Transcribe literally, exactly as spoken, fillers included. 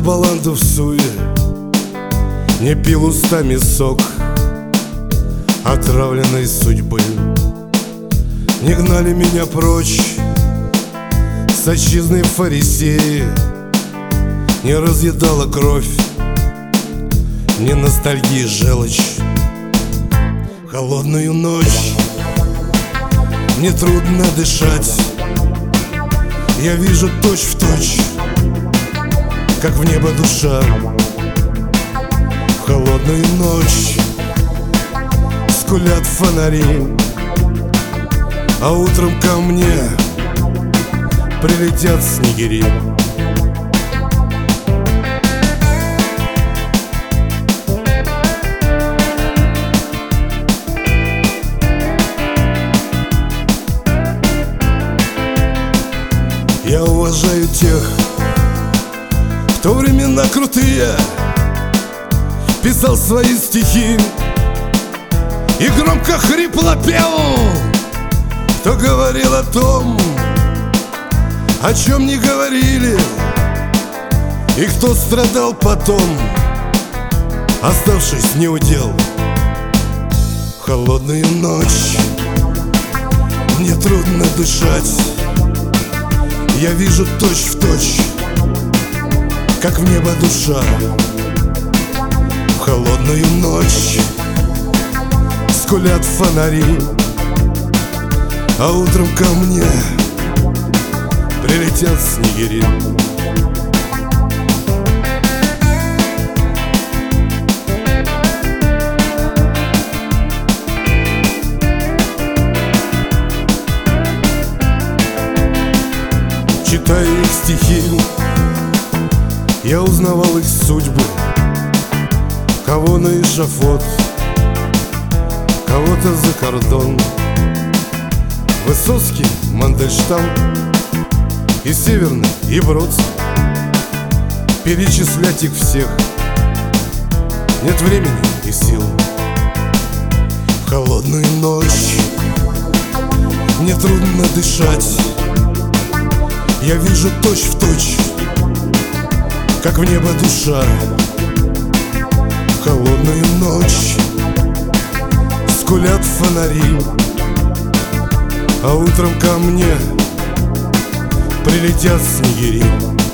баланду в суе, не пил устами сок отравленной судьбы. Не гнали меня прочь с отчизны фарисеи, не разъедала кровь, не ностальгии желчь. В холодную ночь мне трудно дышать, я вижу точь в точь, как в небо душа. В холодную ночь скулят фонари, а утром ко мне прилетят снегири. Я уважаю тех, кто времена крутые писал свои стихи и громко хрипло пел, кто говорил о том, о чем не говорили, и кто страдал потом, оставшись неудел. В холодную ночь мне трудно дышать, я вижу точь в точь, как в небо душа. В холодную ночь скулят фонари, а утром ко мне прилетят снегири. Читая их стихи, я узнавал их судьбы. Кого на эшафот, кого-то за кордон. Высоцкий, Мандельштам и Северный, и Бродский. Перечислять их всех нет времени и сил. В холодную ночь мне трудно дышать, я вижу точь в точь, как в небо душа. В холодную ночь скулят фонари, а утром ко мне прилетят снегири.